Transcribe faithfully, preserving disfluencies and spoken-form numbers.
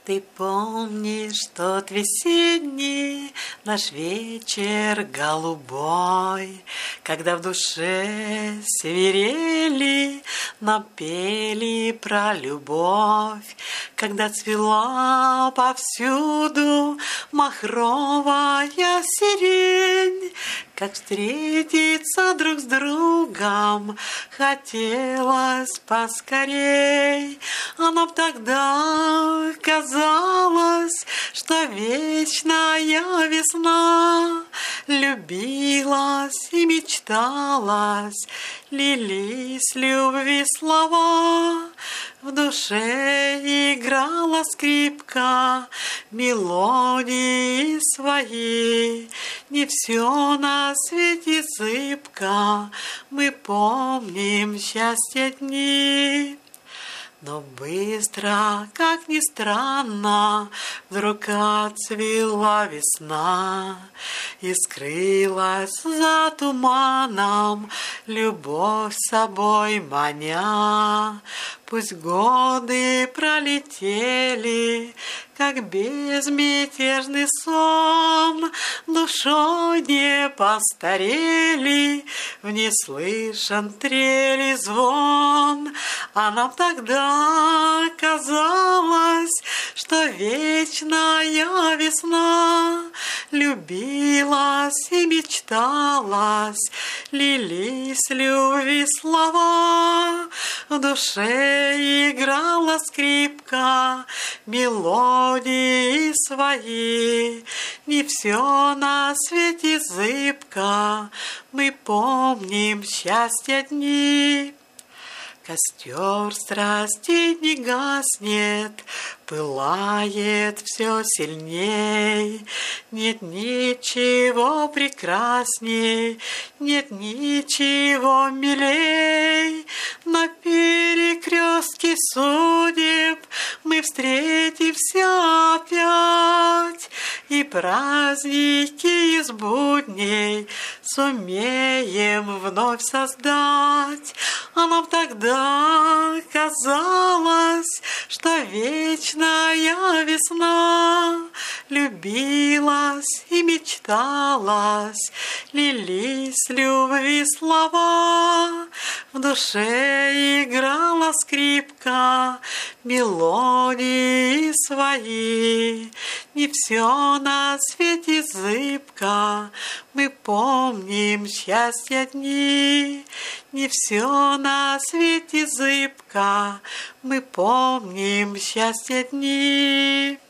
Ты помнишь тот весенний наш вечер голубой, когда в душе свирели, напели про любовь, когда цвела повсюду махровая сирень, как встретиться друг с другом хотелось поскорей. А нам тогда казалось, что вечная весна любилась и мечталась, лились любви слова. В душе играла скрипка мелодии своей. Не все на свете зыбко, мы помним счастье дни. Но быстро, как ни странно, вдруг отцвела весна, и скрылась за туманом, любовь с собой маня. Пусть годы пролетели, как безмятежный сон, душой не постарели, в неслышен трели звон. А нам тогда казалось, что вечная весна любилась и мечталась, лились любви слова. В душе играла скрипка мелодии свои. Не все на свете зыбко, мы помним счастье дни. Костер страсти не гаснет, пылает все сильней. Нет ничего прекрасней, нет ничего милей. На перекрестке судеб мы встретимся опять, и праздники из будней сумеем вновь создать. А нам тогда казалось, что вечная весна любилась и мечталась, лились любви слова. В душе играла скрипка мелодии свои. Не все на свете зыбко, мы помним счастье дни. Не все на свете зыбко, мы помним счастье дни.